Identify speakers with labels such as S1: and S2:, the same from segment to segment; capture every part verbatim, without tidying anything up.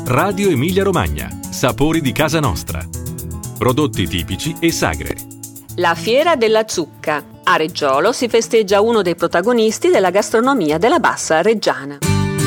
S1: Radio Emilia Romagna, sapori di casa nostra. Prodotti tipici e sagre.
S2: La Fiera della Zucca. A Reggiolo si festeggia uno dei protagonisti della gastronomia della Bassa Reggiana.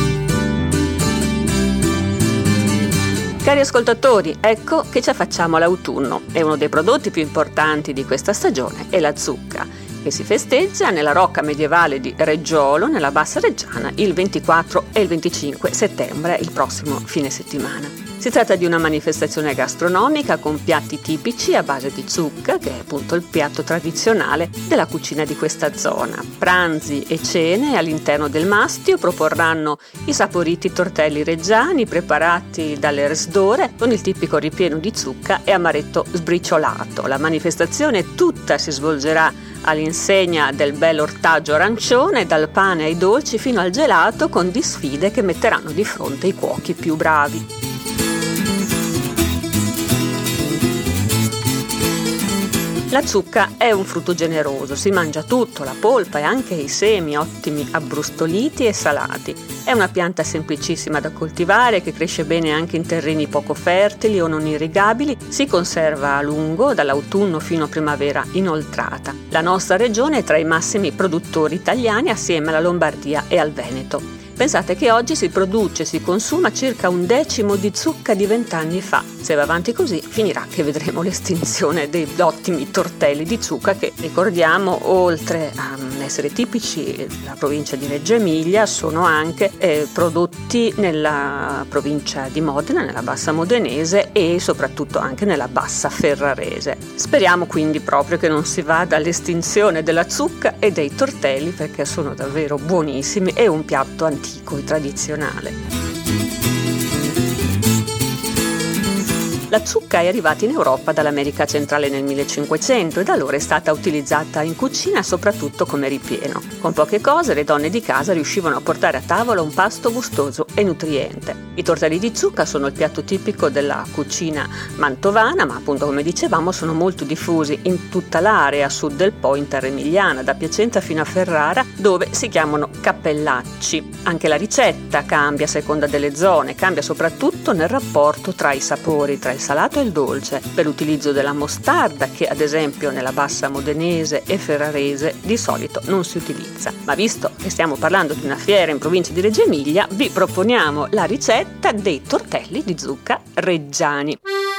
S2: Cari ascoltatori, ecco che ci affacciamo all'autunno e uno dei prodotti più importanti di questa stagione è la zucca, che si festeggia nella rocca medievale di Reggiolo, nella Bassa Reggiana, il ventiquattro e il venticinque settembre, il prossimo fine settimana. Si tratta di una manifestazione gastronomica con piatti tipici a base di zucca, che è appunto il piatto tradizionale della cucina di questa zona. Pranzi e cene all'interno del mastio proporranno i saporiti tortelli reggiani preparati dalle resdore con il tipico ripieno di zucca e amaretto sbriciolato. La manifestazione tutta si svolgerà all'insegna del bel ortaggio arancione, dal pane ai dolci fino al gelato, con disfide che metteranno di fronte i cuochi più bravi. La zucca è un frutto generoso, si mangia tutto, la polpa e anche i semi, ottimi abbrustoliti e salati. È una pianta semplicissima da coltivare che cresce bene anche in terreni poco fertili o non irrigabili, si conserva a lungo, dall'autunno fino a primavera inoltrata. La nostra regione è tra i massimi produttori italiani assieme alla Lombardia e al Veneto. Pensate che oggi si produce e si consuma circa un decimo di zucca di vent'anni fa. Se va avanti così, finirà che vedremo l'estinzione dei ottimi tortelli di zucca che, ricordiamo, oltre a essere tipici della provincia di Reggio Emilia, sono anche eh, prodotti nella provincia di Modena, nella Bassa Modenese e soprattutto anche nella Bassa Ferrarese. Speriamo quindi proprio che non si vada all'estinzione della zucca e dei tortelli, perché sono davvero buonissimi e un piatto antico e tradizionale. La zucca è arrivata in Europa dall'America centrale nel millecinquecento e da allora è stata utilizzata in cucina soprattutto come ripieno. Con poche cose le donne di casa riuscivano a portare a tavola un pasto gustoso e nutriente. I tortelli di zucca sono il piatto tipico della cucina mantovana, ma appunto, come dicevamo, sono molto diffusi in tutta l'area a sud del Po, in terra emiliana, da Piacenza fino a Ferrara, dove si chiamano cappellacci. Anche la ricetta cambia a seconda delle zone, cambia soprattutto nel rapporto tra i sapori, tra il salato e il dolce, per l'utilizzo della mostarda, che ad esempio nella Bassa Modenese e Ferrarese di solito non si utilizza. Ma visto che stiamo parlando di una fiera in provincia di Reggio Emilia, vi proponiamo la ricetta dei tortelli di zucca reggiani.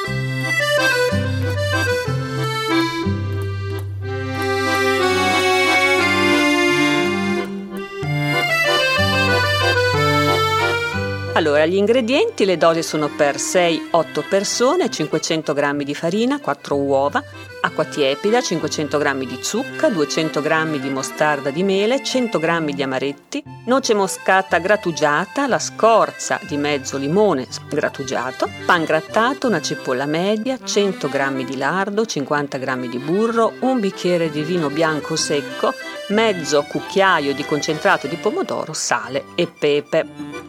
S2: Allora, gli ingredienti: le dosi sono per sei otto persone, cinquecento grammi di farina, quattro uova, acqua tiepida, cinquecento grammi di zucca, duecento grammi di mostarda di mele, cento grammi di amaretti, noce moscata grattugiata, la scorza di mezzo limone grattugiato, pan grattato, una cipolla media, cento grammi di lardo, cinquanta grammi di burro, un bicchiere di vino bianco secco, mezzo cucchiaio di concentrato di pomodoro, sale e pepe.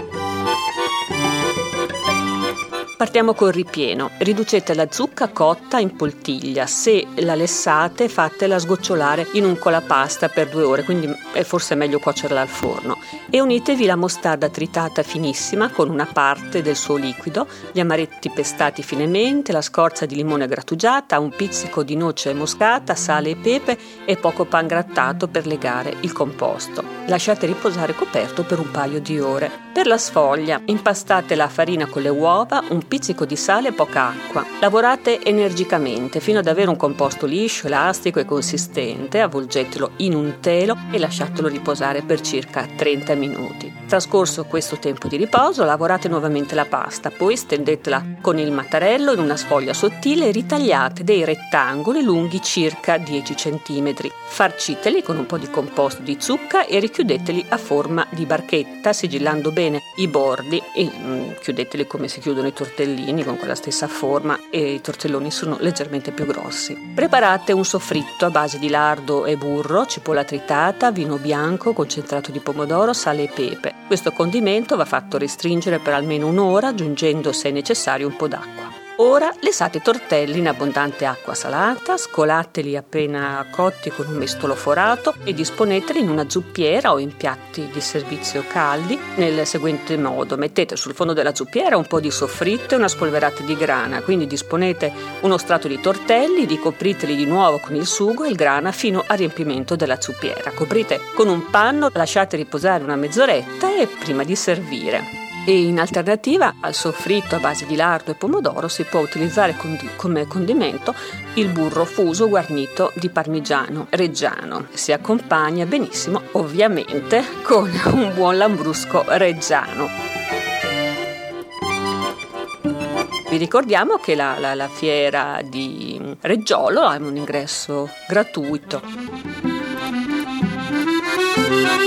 S2: Partiamo col ripieno. Riducete la zucca cotta in poltiglia. Se la lessate, fatela sgocciolare in un colapasta per due ore, quindi è forse meglio cuocerla al forno. E unitevi la mostarda tritata finissima con una parte del suo liquido, gli amaretti pestati finemente, la scorza di limone grattugiata, un pizzico di noce moscata, sale e pepe e poco pan grattato per legare il composto. Lasciate riposare coperto per un paio di ore. Per la sfoglia, impastate la farina con le uova, un pizzico di sale e poca acqua. Lavorate energicamente fino ad avere un composto liscio, elastico e consistente, avvolgetelo in un telo e lasciatelo riposare per circa trenta minuti. Trascorso questo tempo di riposo, lavorate nuovamente la pasta, poi stendetela con il mattarello in una sfoglia sottile e ritagliate dei rettangoli lunghi circa dieci centimetri. Farciteli con un po' di composto di zucca e richiudeteli a forma di barchetta, sigillando bene i bordi e mm, chiudeteli come si chiudono i tortellini, con quella stessa forma, e i tortelloni sono leggermente più grossi. Preparate un soffritto a base di lardo e burro, cipolla tritata, vino bianco, concentrato di pomodoro, sale e pepe. Questo condimento va fatto restringere per almeno un'ora, aggiungendo se necessario un po' d'acqua. Ora lesate i tortelli in abbondante acqua salata, scolateli appena cotti con un mestolo forato e disponeteli in una zuppiera o in piatti di servizio caldi nel seguente modo. Mettete sul fondo della zuppiera un po' di soffritto e una spolverata di grana, quindi disponete uno strato di tortelli, ricopriteli di nuovo con il sugo e il grana fino a riempimento della zuppiera. Coprite con un panno, lasciate riposare una mezz'oretta e prima di servire. E in alternativa al soffritto a base di lardo e pomodoro si può utilizzare condi- come condimento il burro fuso guarnito di parmigiano reggiano. Si accompagna benissimo, ovviamente, con un buon lambrusco reggiano. Vi ricordiamo che la, la, la fiera di Reggiolo ha un ingresso gratuito.